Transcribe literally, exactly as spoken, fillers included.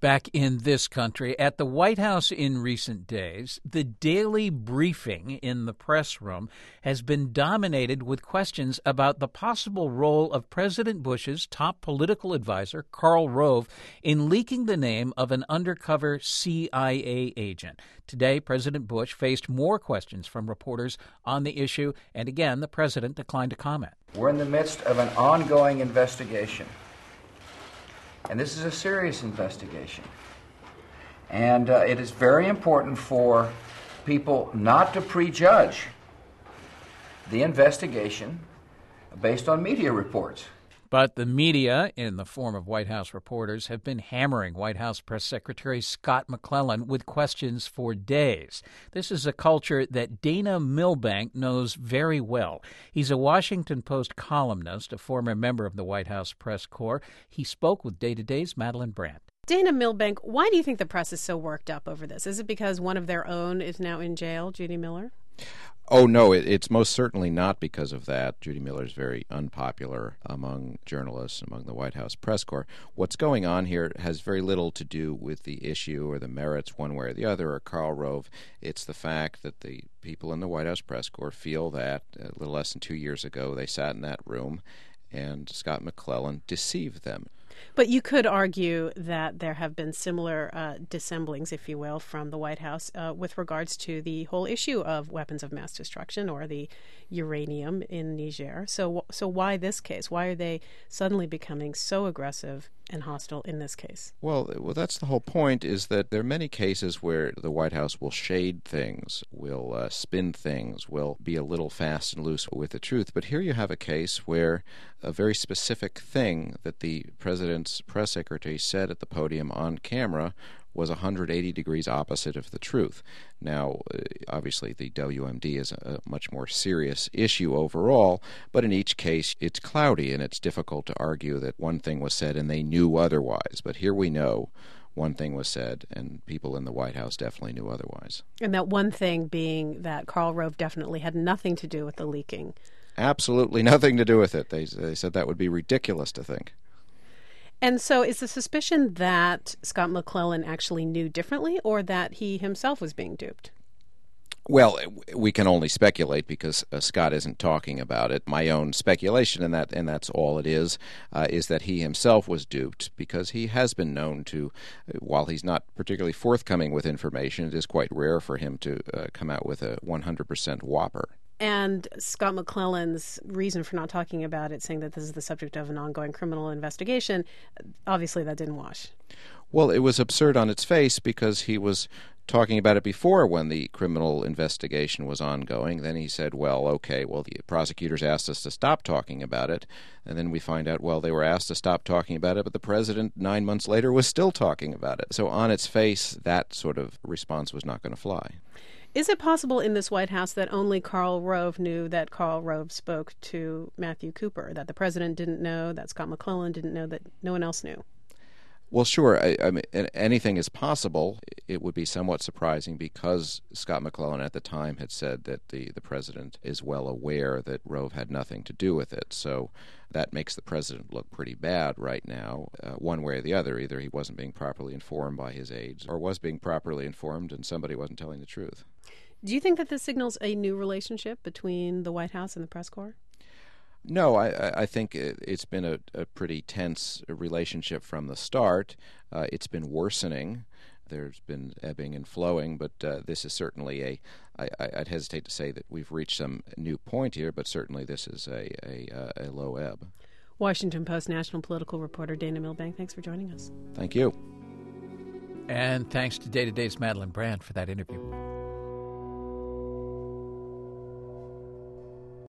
back in this country. At the White House in recent days, the daily briefing in the press room has been dominated with questions about the possible role of President Bush's top political advisor, Karl Rove, in leaking the name of an undercover C I A agent. Today, President Bush faced more questions from reporters on the issue, and again, the president declined to comment. We're in the midst of an ongoing investigation. And this is a serious investigation. And uh, it is very important for people not to prejudge the investigation based on media reports. But the media, in the form of White House reporters, have been hammering White House Press Secretary Scott McClellan with questions for days. This is a culture that Dana Milbank knows very well. He's a Washington Post columnist, a former member of the White House Press Corps. He spoke with Day to Day's Madeline Brandt. Dana Milbank, why do you think the press is so worked up over this? Is it because one of their own is now in jail, Judy Miller? Oh, no, it, it's most certainly not because of that. Judy Miller is very unpopular among journalists, among the White House press corps. What's going on here has very little to do with the issue or the merits one way or the other or Karl Rove. It's the fact that the people in the White House press corps feel that a little less than two years ago they sat in that room and Scott McClellan deceived them. But you could argue that there have been similar uh, dissemblings, if you will, from the White House uh, with regards to the whole issue of weapons of mass destruction or the uranium in Niger. So, so why this case? Why are they suddenly becoming so aggressive and hostile in this case? Well, well, that's the whole point, is that there are many cases where the White House will shade things, will uh, spin things, will be a little fast and loose with the truth. But here you have a case where a very specific thing that the president's press secretary said at the podium on camera was one hundred eighty degrees opposite of the truth. Now, obviously, the W M D is a much more serious issue overall, but in each case, it's cloudy, and it's difficult to argue that one thing was said and they knew otherwise. But here we know one thing was said, and people in the White House definitely knew otherwise. And that one thing being that Karl Rove definitely had nothing to do with the leaking. Absolutely nothing to do with it. They, they said that would be ridiculous to think. And so is the suspicion that Scott McClellan actually knew differently or that he himself was being duped? Well, we can only speculate because uh, Scott isn't talking about it. My own speculation, and that and that's all it is, uh, is that he himself was duped because he has been known to, while he's not particularly forthcoming with information, it is quite rare for him to uh, come out with a one hundred percent whopper. And Scott McClellan's reason for not talking about it, saying that this is the subject of an ongoing criminal investigation, obviously that didn't wash. Well, it was absurd on its face because he was talking about it before when the criminal investigation was ongoing. Then he said, well, okay, well, the prosecutors asked us to stop talking about it. And then we find out, well, they were asked to stop talking about it, but the president nine months later was still talking about it. So on its face, that sort of response was not going to fly. Is it possible in this White House that only Karl Rove knew that Karl Rove spoke to Matthew Cooper, that the president didn't know, that Scott McClellan didn't know, that no one else knew? Well, sure. I, I mean, anything is possible. It would be somewhat surprising because Scott McClellan at the time had said that the, the president is well aware that Rove had nothing to do with it. So that makes the president look pretty bad right now, uh, one way or the other. Either he wasn't being properly informed by his aides or was being properly informed and somebody wasn't telling the truth. Do you think that this signals a new relationship between the White House and the press corps? No, I, I think it's been a, a pretty tense relationship from the start. Uh, it's been worsening. There's been ebbing and flowing, but uh, this is certainly a, I, I'd hesitate to say that we've reached some new point here, but certainly this is a, a, a low ebb. Washington Post national political reporter Dana Milbank, thanks for joining us. Thank you. And thanks to Day to Day's Madeline Brandt for that interview.